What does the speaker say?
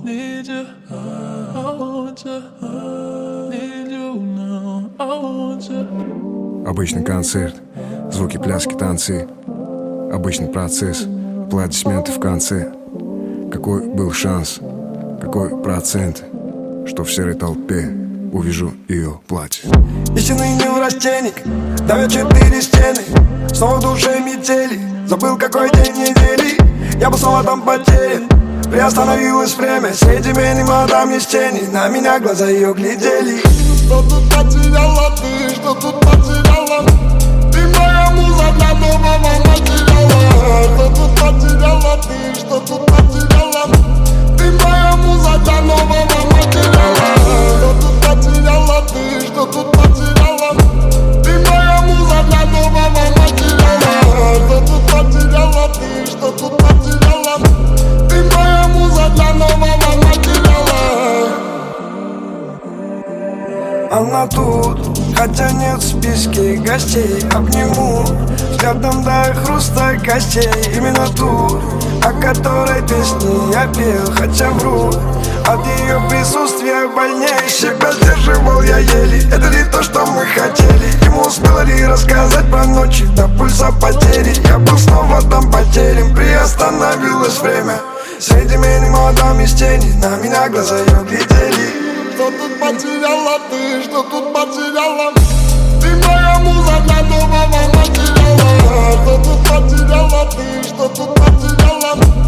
need you, I want you, need you now, I want you. Обычный концерт, звуки, пляски, танцы. Обычный процесс, аплодисменты в конце. Какой был шанс, какой процент, что в серой толпе увижу ее платье. Истинный неврастенник, давят 4 стены. Снова в душе метели, забыл какой день недели. Я был снова там потерян, приостановилось время. Среди меня мадам есть тени, на меня глаза ее глядели. Что тут потеряла ты, что тут потеряла? Ты моя муза для нового материала. Что тут потеряла ты, что тут потеряла? Ты моя муза для нового материала. Что тут потеряла ты, что тут потеряла? Ты моя муза для нового материала. Что тут потеряла ты, что тут потеряла? Ты моя муза для нового материала. Она тут, хотя нет в списке гостей. Обниму взглядом до хруста костей. Именно ту, о которой песни я пел, хотя вру. От ее присутствия больнее, себя сдерживал я еле. Это не то, что мы хотели. Ему успела ли рассказать про ночи до пульса потери. Я был снова там потерян, приостановилось время. Среди меня молодам из тени, на меня глаза ее глядели. Что тут потеряла ты, что тут потеряла? Ты моя муза для нового материала. Что тут потеряла ты, что тут потеряла?